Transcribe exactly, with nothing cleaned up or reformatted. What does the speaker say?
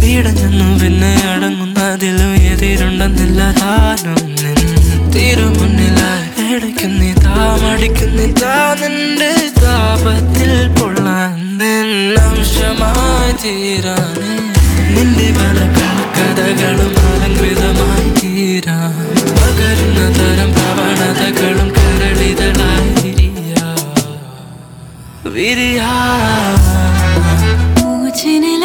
ഇടഞ്ഞെന്നു പിന്നെ അടങ്ങുന്നതിലും എതിരുണ്ടെന്നില്ല താനും നിൻ തിരുമുന്നിലായി ഇടയ്ക്കുന്നിതാ മടിക്കുന്നിതാ നിന്റെ താപത്തിൽ പൊള്ളാൻ അംശമായി തീരാനേ നിന്റെ പല കഥകളും അലങ്കൃതമായി തീരാൻ പകരുന്ന തരം പ്രവണതകളും കരളിതളായി വിരിയാ വിരിയാ.